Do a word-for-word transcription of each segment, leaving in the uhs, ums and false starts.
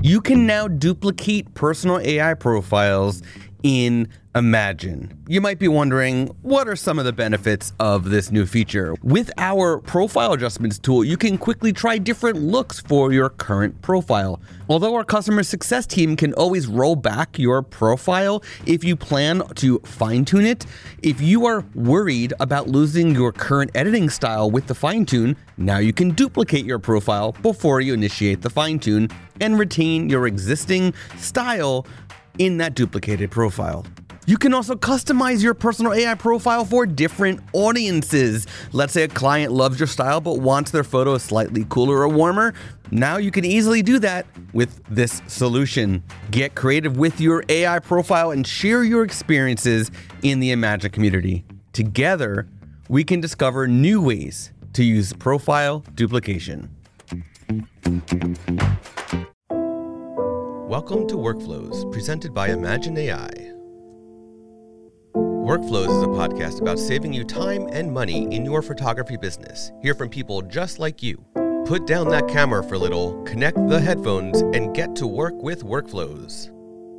You can now duplicate personal A I profiles in Imagen. You might be wondering, what are some of the benefits of this new feature? With our profile adjustments tool, you can quickly try different looks for your current profile. Although our customer success team can always roll back your profile if you plan to fine-tune it, if you are worried about losing your current editing style with the fine-tune, now you can duplicate your profile before you initiate the fine-tune and retain your existing style in that duplicated profile. You can also customize your personal A I profile for different audiences. Let's say a client loves your style but wants their photo slightly cooler or warmer. Now you can easily do that with this solution. Get creative with your A I profile and share your experiences in the Imagen community. Together, we can discover new ways to use profile duplication. Welcome to Workflows, presented by Imagen A I. Workflows is a podcast about saving you time and money in your photography business. Hear from people just like you. Put down that camera for a little, connect the headphones, and get to work with Workflows.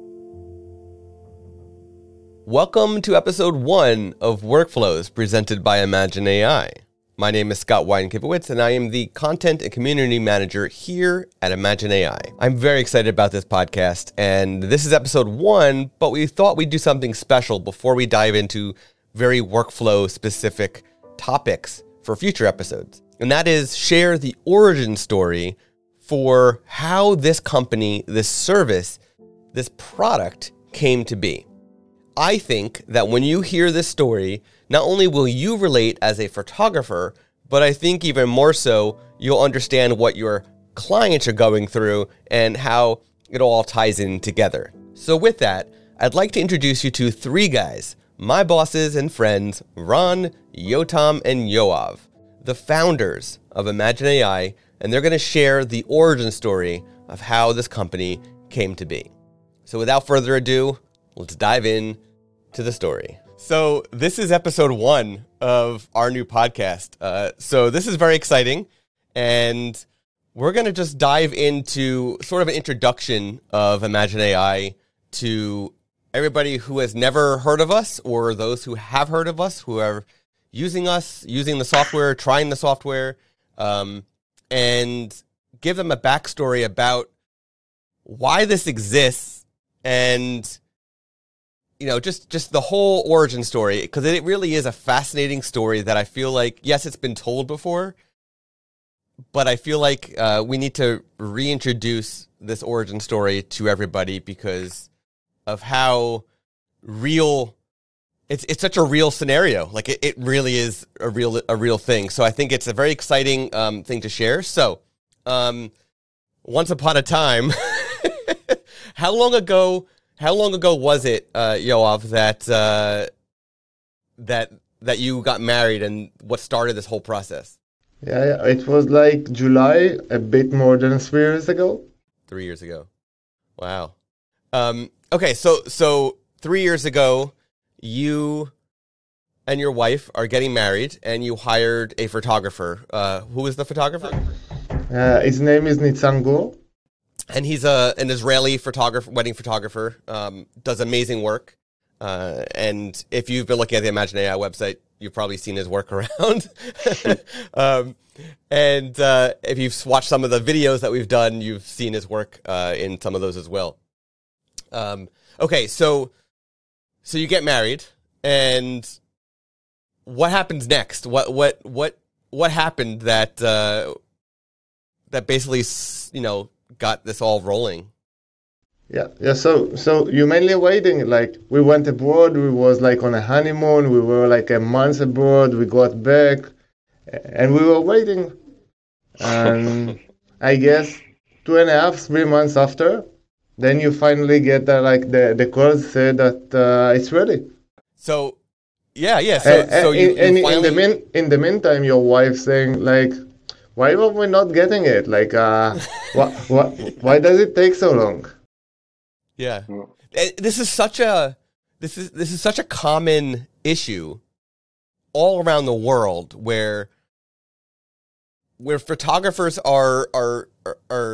Welcome to episode one of Workflows, presented by Imagen A I. My name is Scott Weidenkivowitz, and I am the Content and Community Manager here at Imagen A I. I'm very excited about this podcast, and this is episode one, but we thought we'd do something special before we dive into very workflow-specific topics for future episodes. And that is share the origin story for how this company, this service, this product came to be. I think that when you hear this story, not only will you relate as a photographer, but I think even more so, you'll understand what your clients are going through and how it all ties in together. So with that, I'd like to introduce you to three guys, my bosses and friends, Ron, Yotam, and Yoav, the founders of Imagen A I, and they're going to share the origin story of how this company came to be. So without further ado, let's dive in to the story. So this is episode one of our new podcast. Uh, so this is very exciting, and we're going to just dive into sort of an introduction of Imagen A I to everybody who has never heard of us or those who have heard of us, who are using us, using the software, trying the software, um, and give them a backstory about why this exists and you know, just, just the whole origin story, because it really is a fascinating story that I feel like, yes, it's been told before, but I feel like uh, we need to reintroduce this origin story to everybody because of how real, it's it's such a real scenario. Like, it, it really is a real a real thing. So I think it's a very exciting um, thing to share. So, um, once upon a time, how long ago... How long ago was it, uh, Yoav, that uh, that that you got married, and what started this whole process? Yeah, yeah, it was like July, a bit more than three years ago. Three years ago, wow. Um, okay, so so three years ago, you and your wife are getting married, and you hired a photographer. Uh, who is the photographer? Uh, his name is Nitzan Gur. And he's a, an Israeli photographer, wedding photographer, um, does amazing work. Uh, and if you've been looking at the Imagen A I website, you've probably seen his work around. um, and uh, if you've watched some of the videos that we've done, you've seen his work uh, in some of those as well. Um, okay, so so you get married, and what happens next? What what what what happened that uh, that basically, you know, got this all rolling? Yeah, yeah. So, so you mainly waiting. Like, we went abroad. We was like on a honeymoon. We were like a month abroad. We got back, and we were waiting. And I guess two and a half, three months after, then you finally get the, like the the call said that uh, it's ready. So, yeah, yeah. So, and, so you, and you finally... in the min in the meantime, your wife saying like, why are we not getting it? Like, uh, what, what, why does it take so long? Yeah, this is such a this is this is such a common issue all around the world, where where photographers are are are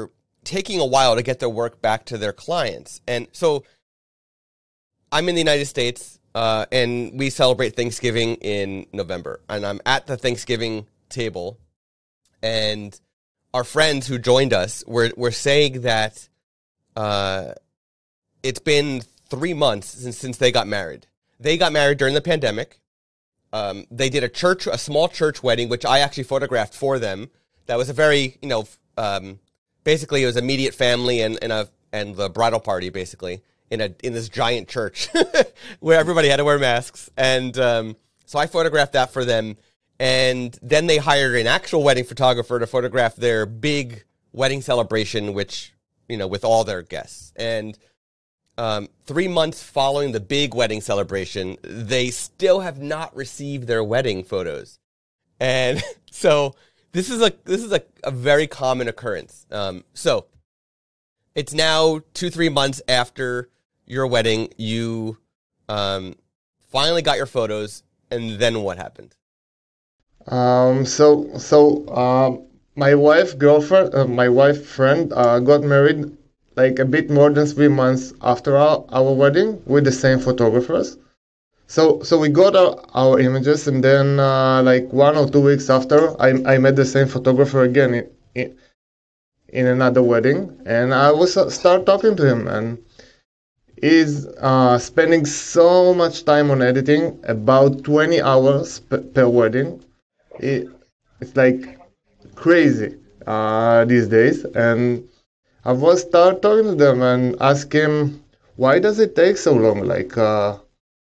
taking a while to get their work back to their clients. And so I'm in the United States, uh, and we celebrate Thanksgiving in November. And I'm at the Thanksgiving table, and our friends who joined us were, were saying that uh, it's been three months since, since they got married. They got married during the pandemic. Um, they did a church, a small church wedding, which I actually photographed for them. That was a very, you know, um, basically it was immediate family and, and a and the bridal party basically in a in this giant church where everybody had to wear masks. And um, so I photographed that for them. And then they hired an actual wedding photographer to photograph their big wedding celebration, which, you know, with all their guests. And Um, three months following the big wedding celebration, they still have not received their wedding photos, and so this is a this is a, a very common occurrence. Um, so it's now two three months after your wedding. You um, finally got your photos, and then what happened? Um, so so um, my wife girlfriend, uh, my wife friend, uh, got married like a bit more than three months after our, our wedding with the same photographers. So so we got our, our images, and then uh, like one or two weeks after, I I met the same photographer again in, in, in another wedding, and I was uh, start talking to him, and he's uh, spending so much time on editing, about twenty hours per, per wedding. It, it's like crazy uh, these days, and I was start talking to them and ask him, why does it take so long? Like, uh,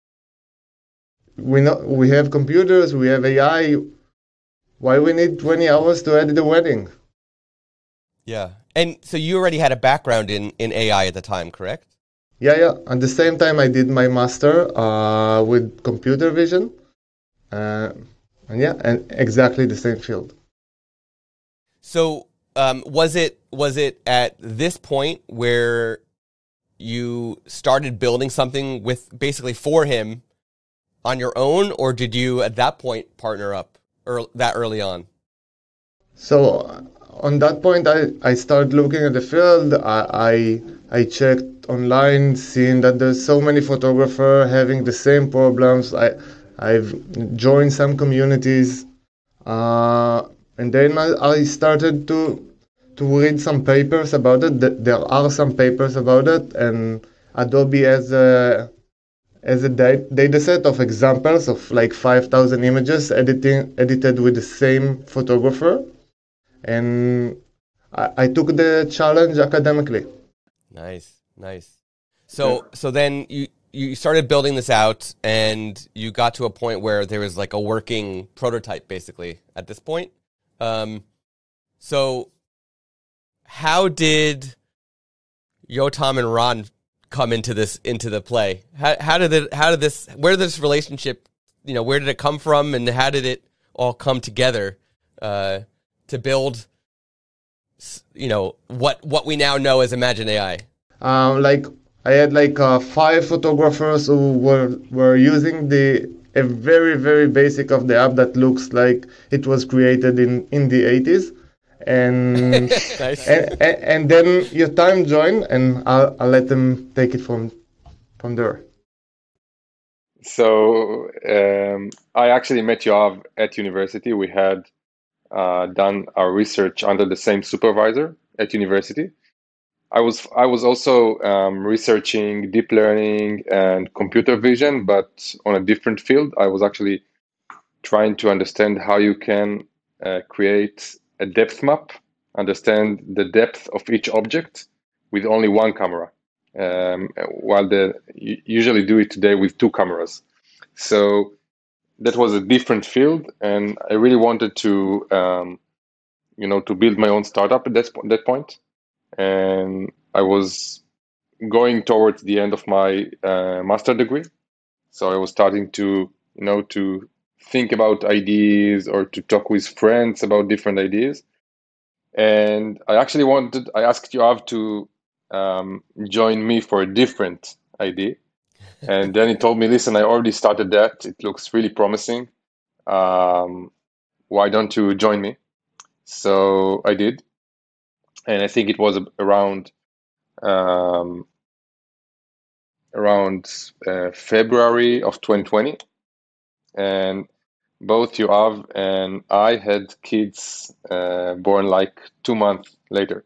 we know we have computers, we have A I. Why we need twenty hours to edit a wedding? Yeah, and so you already had a background in in A I at the time, correct? Yeah, yeah. At the same time, I did my master uh, with computer vision, uh, and yeah, and exactly the same field. So. Um, was it was it at this point where you started building something with basically for him on your own, or did you at that point partner up or that early on? So uh, on that point, I, I started looking at the field. I, I I checked online, seeing that there's so many photographers having the same problems. I I've joined some communities, uh, and then I, I started to. to read some papers about it. There are some papers about it, and Adobe has a as a data set of examples of like five thousand images editing edited with the same photographer, and I, I took the challenge academically. Nice, nice. So yeah. so then you you started building this out, and you got to a point where there was like a working prototype, basically at this point. Um, so. How did Yotam and Ron come into this into the play? How how did it how did this where did this relationship, you know, where did it come from, and how did it all come together uh, to build, you know, what what we now know as Imagine A I? Um, like I had like uh, five photographers who were were using the a very very basic of the app that looks like it was created in in the eighties. And, nice. and, and and then Yotam joined, and I'll, I'll let them take it from from there. So um, I actually met Yoav at university. We had uh, done our research under the same supervisor at university. I was I was also um, researching deep learning and computer vision, but on a different field. I was actually trying to understand how you can uh, create a depth map, understand the depth of each object with only one camera, um, while the you usually do it today with two cameras. So that was a different field, and I really wanted to, um, you know, to build my own startup at that, that point. And I was going towards the end of my uh, master degree, so I was starting to, you know, to think about ideas or to talk with friends about different ideas. And I actually wanted, I asked Yoav to um, join me for a different idea. And then he told me, listen, I already started that. It looks really promising. Um, why don't you join me? So I did. and I think it was around um, around uh, February of twenty twenty, and both Yoav and I had kids uh, born like two months later.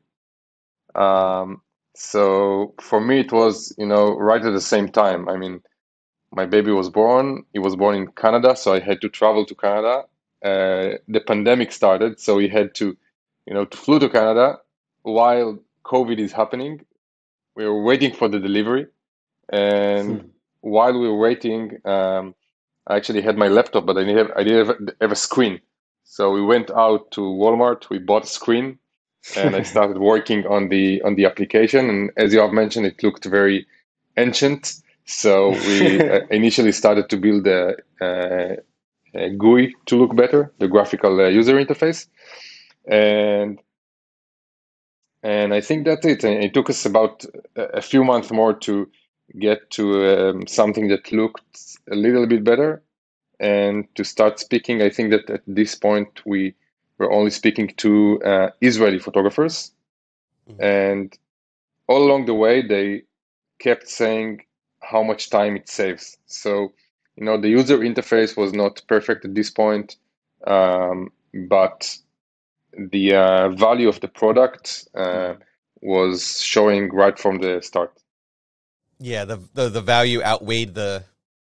Um, so for me, it was, you know, right at the same time. I mean, my baby was born. He was born in Canada, so I had to travel to Canada. Uh, the pandemic started, so we had to, you know, to flew to Canada while COVID is happening. We were waiting for the delivery, and while we were waiting, um, I actually had my laptop, but I didn't have I didn't have, have a screen. So we went out to Walmart. We bought a screen, and I started working on the on the application. And as you have mentioned, it looked very ancient. So we uh, initially started to build a, a, a G U I to look better, the graphical uh, user interface, and and I think that's it. And it took us about a, a few months more to get to um, something that looked a little bit better, and to start speaking. I think that at this point we were only speaking to uh, Israeli photographers, mm-hmm. and all along the way they kept saying how much time it saves. So, you know, the user interface was not perfect at this point, um, but the uh, value of the product uh, was showing right from the start. Yeah, the the, the value outweighed the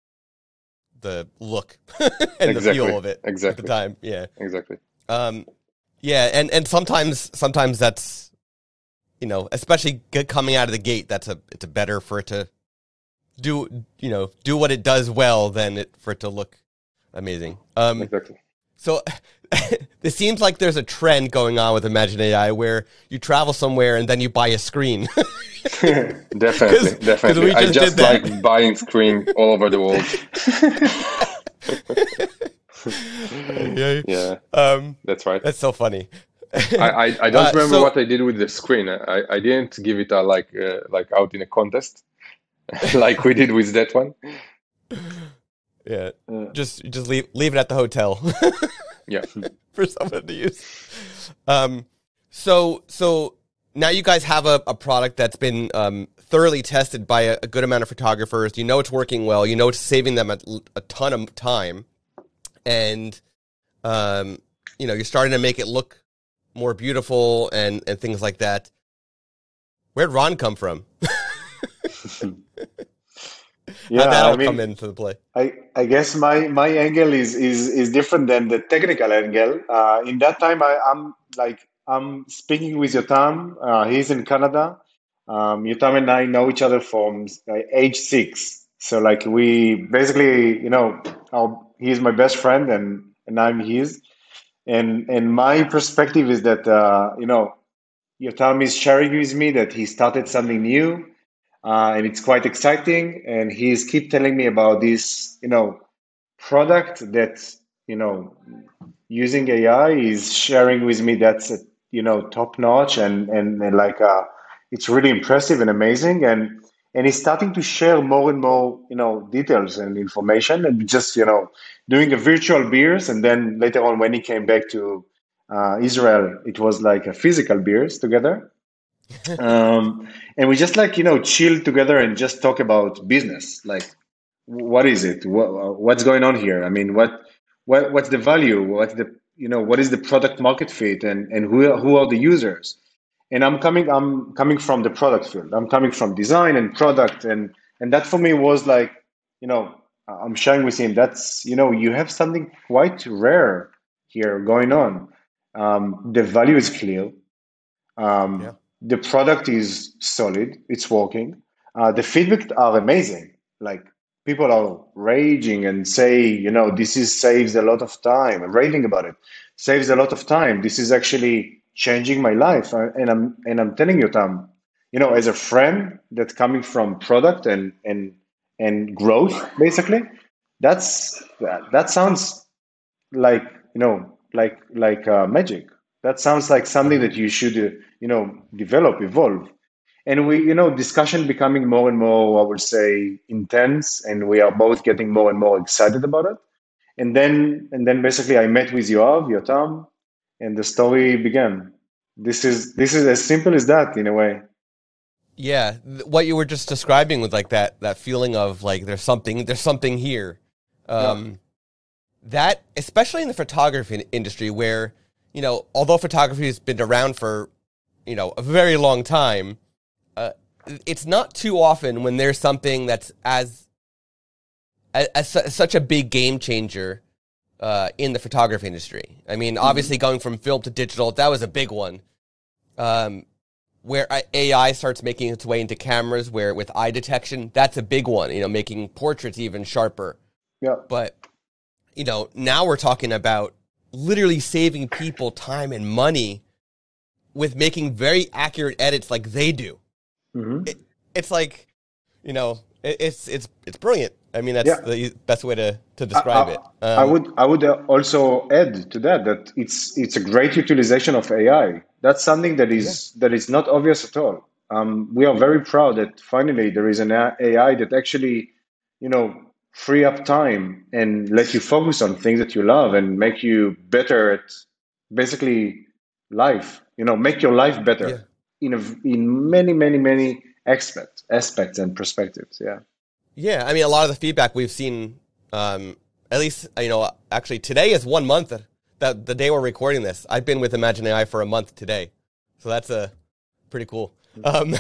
the look and exactly. the feel of it exactly. at the time. Yeah, exactly. Um, yeah, and and sometimes sometimes that's, you know, especially coming out of the gate, that's a it's a better for it to do, you know, do what it does well than it for it to look amazing. Um, exactly. So it seems like there's a trend going on with Imagine A I where you travel somewhere and then you buy a screen. definitely, Cause, definitely. Cause I just like buying screen all over the world. yeah, yeah. Um, that's right. That's so funny. I, I, I don't uh, remember so, what I did with the screen. I, I didn't give it a, like uh, like out in a contest like we did with that one. Yeah, uh, just just leave leave it at the hotel. yeah, for someone to use. Um, so so now you guys have a, a product that's been um, thoroughly tested by a, a good amount of photographers. You know it's working well. You know it's saving them a, a ton of time, and um, you know you're starting to make it look more beautiful and and things like that. Where'd Ron come from? Yeah, How'd that all I mean, come into the play? I, I guess my, my angle is, is, is different than the technical angle. Uh, in that time, I, I'm like I'm speaking with Yotam. Uh, he's in Canada. Um, Yotam and I know each other from uh, age six. So like we basically, you know, our, he's my best friend and, and I'm his. And and my perspective is that uh, you know, Yotam is sharing with me that he started something new. Uh, and it's quite exciting. And he's keep telling me about this, you know, product that, you know, using A I is sharing with me that's, you know, top notch and, and, and like, uh, it's really impressive and amazing. And, and he's starting to share more and more, you know, details and information and just, you know, doing a virtual beers. And then later on, when he came back to uh, Israel, it was like a physical beers together. um, and we just like, you know, chill together and just talk about business. Like, what is it? What, what's going on here? I mean, what, what, what's the value? What's the, you know, what is the product market fit and, and who, who are the users? And I'm coming, I'm coming from the product field. I'm coming from design and product. And, and that for me was like, you know, I'm sharing with him that's, you know, you have something quite rare here going on. Um, the value is clear. Um, yeah. The product is solid. It's working. Uh, the feedback are amazing. Like people are raging and say, you know, this is saves a lot of time. Raving about it saves a lot of time. This is actually changing my life. And I'm and I'm telling you, Tom, you know, as a friend that's coming from product and and and growth, basically, that's that sounds like you know like like uh, magic. That sounds like something that you should, uh, you know, develop, evolve. And we, you know, discussion becoming more and more, I would say, intense, and we are both getting more and more excited about it. And then, and then basically I met with Yoav, Yotam, and the story began. This is this is as simple as that in a way. Yeah, th- what you were just describing with like that that feeling of like there's something there's something here. Um, Yeah. That especially in the photography in- industry where, you know, although photography has been around for, you know, a very long time, uh, it's not too often when there's something that's as as, as su- such a big game changer uh, in the photography industry. I mean, obviously going from film to digital, that was a big one. Um, where I- A I starts making its way into cameras, where with eye detection, that's a big one, you know, making portraits even sharper. Yeah. But, you know, now we're talking about literally saving people time and money with making very accurate edits like they do. hmm It, it's like, you know, it, it's it's it's brilliant. I mean, that's Yeah. the best way to, to I, describe I, it. I Um, would I would uh, also add to that that it's it's a great utilization of A I. That's something that yeah, is that is not obvious at all. Um, we are very proud that finally there is an A I that actually, you know, free up time and let you focus on things that you love and make you better at basically life. You know, make your life yeah. better in a, in many many many aspects aspects and perspectives. Yeah. Yeah, I mean, a lot of the feedback we've seen, um, at least, you know, actually today is one month that, that the day we're recording this. I've been with Imagine A I for a month today. So that's a pretty cool. Um,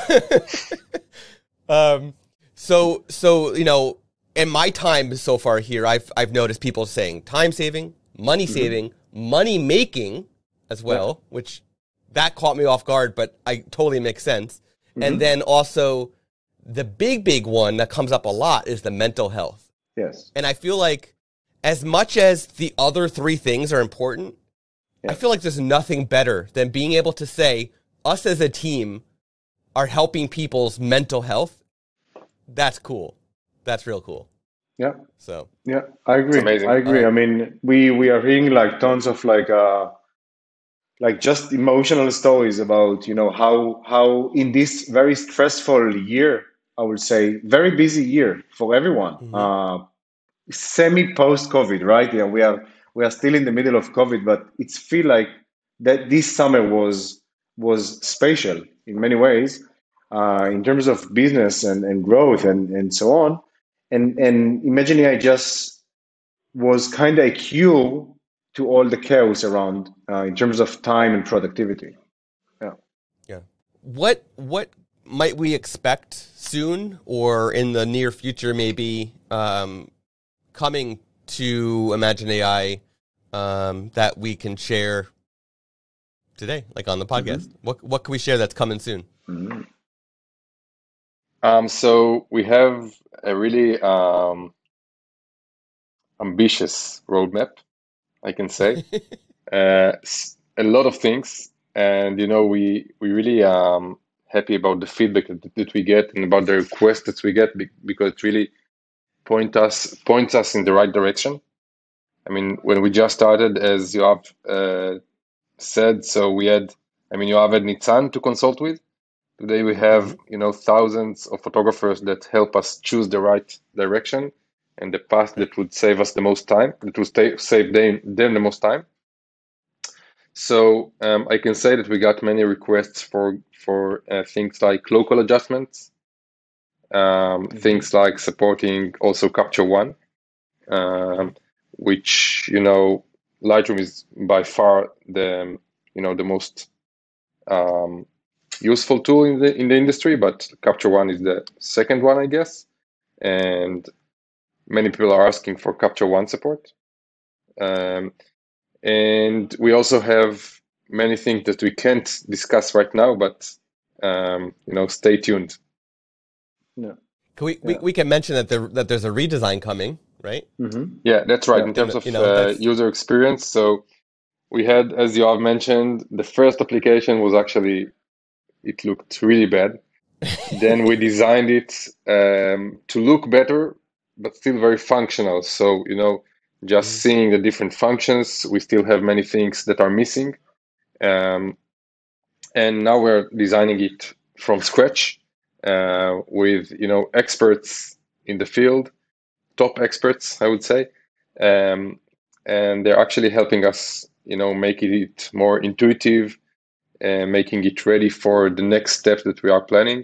um, so, so, you know, in my time so far here, I've, I've noticed people saying time saving, money saving, money making as well, which that caught me off guard, but I totally makes sense. And then also, the big, big one that comes up a lot is the mental health. Yes. And I feel like as much as the other three things are important, Yeah. I feel like there's nothing better than being able to say, us as a team are helping people's mental health. That's cool. That's real cool. Yeah. So, Yeah, I It's agree. amazing. I agree. I um, mean, we we are hearing like tons of like uh like just emotional stories about, you know, how how in this very stressful year, I would say, very busy year for everyone. mhm. Uh semi post COVID, right? Yeah, we are we are still in the middle of COVID, but it's feel like that this summer was was special in many ways, uh, in terms of business and, and growth and, and so on. And and imagine I just was kind of a cue to all the chaos around uh, in terms of time and productivity. Yeah. Yeah. What what might we expect soon or in the near future maybe um, coming to Imagine A I um, that we can share today, like on the podcast? What what can we share that's coming soon? Mhm. Um, so we have a really um, ambitious roadmap, I can say. Uh, s- a lot of things, and you know, we we really um happy about the feedback that, that we get and about the requests that we get be- because it really point us points us in the right direction. I mean, when we just started, as you have uh, said, so we had, I mean, you have Nitzan to consult with. Today we have, hmm you know, thousands of photographers that help us choose the right direction and the path Right. that would save us the most time, that would stay, save them, them the most time. So um, I can say that we got many requests for for uh, things like local adjustments, um, hmm things like supporting also Capture One, um, which you know Lightroom is by far the you know the most um, useful tool in the in the industry, but Capture One is the second one, I guess. And many people are asking for Capture One support. Um, and we also have many things that we can't discuss right now, but um, you know, stay tuned. Yeah. Can we, we Yeah. we can mention that there that there's a redesign coming, right? hmm Yeah, that's right. Yeah. In In terms the, of you know, uh, that's user experience, so we had, as you have mentioned, the first application was actually it looked really bad. Then we designed it um, to look better, but still very functional. So, you know, just Mhm. seeing the different functions, we still have many things that are missing. Um, and now we're designing it from scratch uh, with, you know, experts in the field, top experts, I would say. Um, and they're actually helping us, you know, make it more intuitive uh, making it ready for the next steps that we are planning,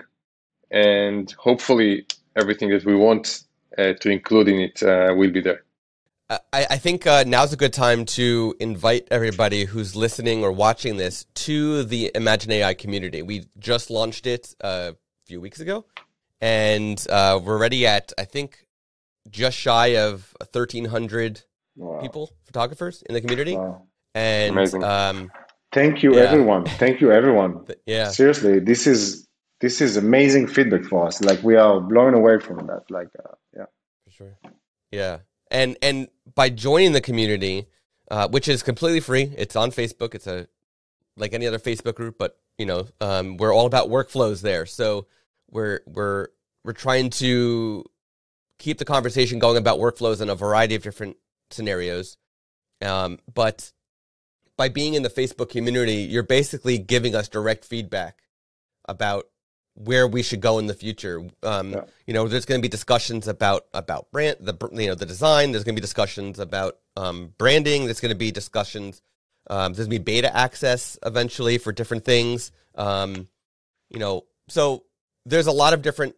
and hopefully everything that we want uh, to include in it uh, will be there. I, I think uh, now's a good time to invite everybody who's listening or watching this to the Imagine A I community. We just launched it uh, a few weeks ago, and uh, we're already at, I think, just shy of thirteen hundred wow. people, photographers in the community. Wow. And amazing. Um, Thank you, yeah. everyone. Thank you, everyone. Yeah. Seriously, this is this is amazing feedback for us. Like, we are blown away from that. Like, uh, yeah. For sure. Yeah. And and by joining the community, uh, which is completely free, it's on Facebook. It's a like any other Facebook group, but you know, um, we're all about workflows there. So we're we're we're trying to keep the conversation going about workflows in a variety of different scenarios. Um, but by being in the Facebook community, you're basically giving us direct feedback about where we should go in the future. Um, yeah. You know, there's going to be discussions about about brand, the you know the design. There's going to be discussions about um, branding. There's going to be discussions. Um, there's going to be beta access eventually for different things. Um, you know, so there's a lot of different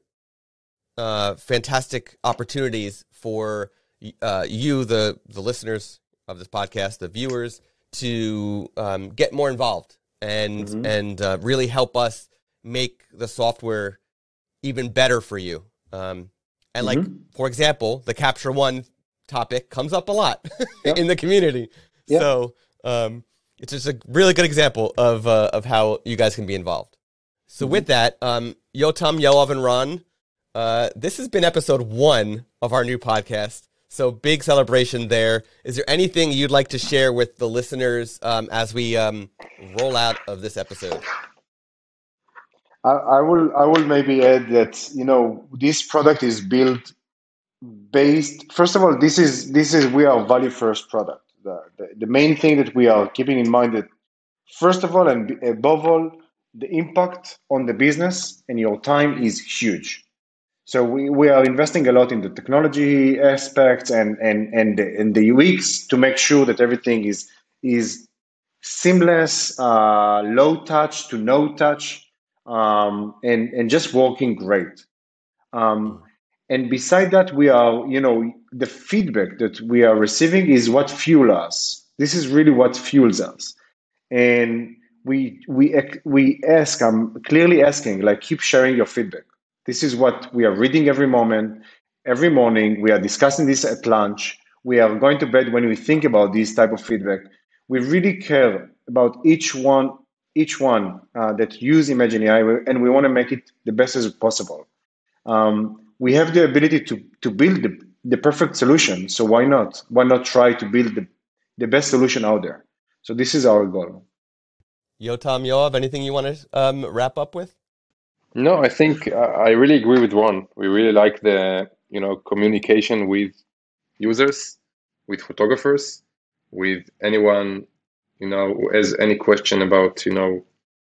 uh, fantastic opportunities for uh, you, the the listeners of this podcast, the viewers, to um, get more involved and mm-hmm. and uh, really help us make the software even better for you. Um, and like, mm-hmm. for example, the Capture One topic comes up a lot yep. in the community. Yep. So um, it's just a really good example of uh, of how you guys can be involved. So mm-hmm. with that, um, Yotam, Yoav, and Ron, uh, this has been episode one of our new podcast. So big celebration there. Is there anything you'd like to share with the listeners um, as we um, roll out of this episode? I, I will I will maybe add that, you know, this product is built based, first of all, this is this is we are value first product. The, the the main thing that we are keeping in mind that first of all and above all, the impact on the business and your time is huge. So we, we are investing a lot in the technology aspects and and and the, and the U X to make sure that everything is is seamless, uh, low touch to no touch. Um, and, and just working great. Um, and beside that, we are, you know, the feedback that we are receiving is what fuels us. This is really what fuels us. And we, we, we ask, I'm clearly asking, like, keep sharing your feedback. This is what we are reading every moment, every morning. We are discussing this at lunch. We are going to bed when we think about this type of feedback. We really care about each one each one uh, that use Imagine A I, and we want to make it the best as possible. Um, we have the ability to to build the, the perfect solution, so why not? Why not try to build the, the best solution out there? So this is our goal. Yotam, Yoav, anything you want to um, wrap up with? No, I think uh, I really agree with Ron. We really like the you know communication with users, with photographers, with anyone you know, who has any question about, you know,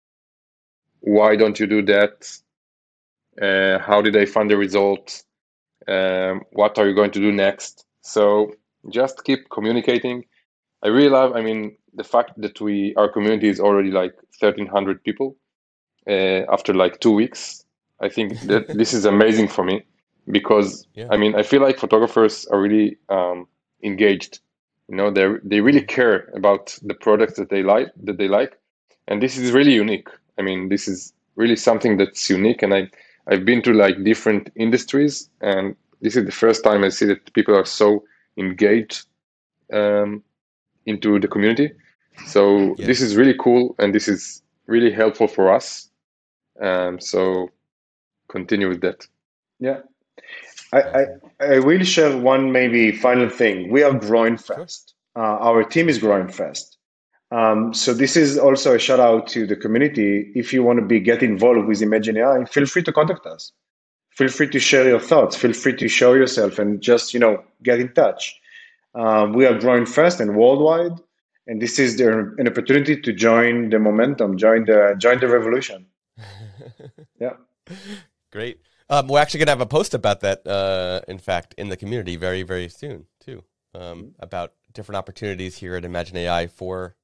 why don't you do that? Uh, how did I find the result? Um, what are you going to do next? So just keep communicating. I really love, I mean, the fact that we, our community is already like thirteen hundred people uh, after like two weeks. I think that this is amazing for me because, yeah. I mean, I feel like photographers are really um, engaged. You know, they they really care about the products that they like, that they like, and this is really unique. I mean, this is really something that's unique. And I I've been to like different industries, and this is the first time I see that people are so engaged um, into the community. So yeah. This is really cool, and this is really helpful for us. Um, so continue with that. Yeah. I, I, I will share one maybe final thing. We are growing fast. Uh, our team is growing fast. Um, so this is also a shout out to the community. If you want to be get involved with Imagine A I, feel free to contact us. Feel free to share your thoughts. Feel free to show yourself and just, you know, get in touch. Um, we are growing fast and worldwide, and this is the, an opportunity to join the momentum, join the join the revolution. Yeah, great. Um, we're actually going to have a post about that, uh, in fact, in the community very, very soon, too, um, about different opportunities here at Imagine A I for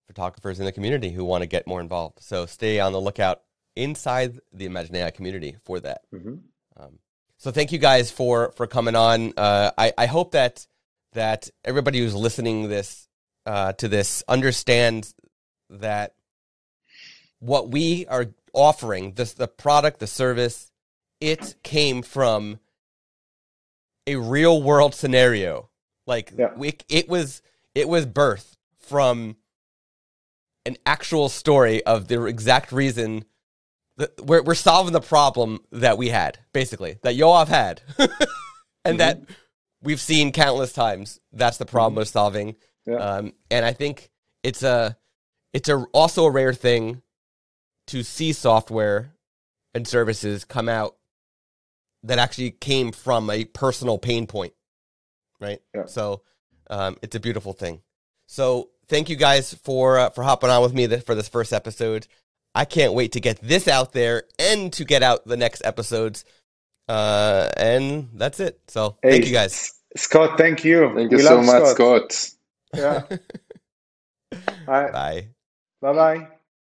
photographers in the community who want to get more involved. So stay on the lookout inside the Imagine A I community for that. Mm-hmm. Um, so thank you guys for for coming on. Uh, I I hope that that everybody who's listening this uh, to this understands that what we are offering, this the product, the service, it came from a real world scenario. Like Yeah. we, it was it was birthed from an actual story of the exact reason that we're we're solving the problem that we had, basically, that Yoav had, and that we've seen countless times. That's the problem we're solving. Yeah. Um, and I think it's a it's a also a rare thing to see software and services come out that actually came from a personal pain point, right? Yeah. So um, it's a beautiful thing. So thank you guys for uh, for hopping on with me th- for this first episode. I can't wait to get this out there and to get out the next episodes. Uh, and that's it. So Hey, thank you guys. S- Scott, thank you. Thank you We so love much, Scott. Scott. Yeah. Bye. Bye. Bye-bye.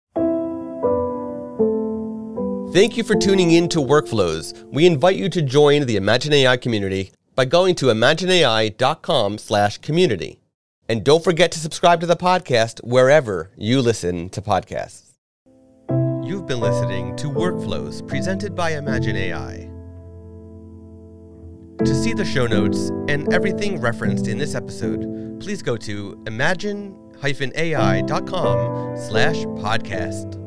Thank you for tuning in to Workflows. We invite you to join the Imagine A I community by going to imagineai.com slash community. And don't forget to subscribe to the podcast wherever you listen to podcasts. You've been listening to Workflows presented by Imagine A I. To see the show notes and everything referenced in this episode, please go to imagine-ai.com slash podcast.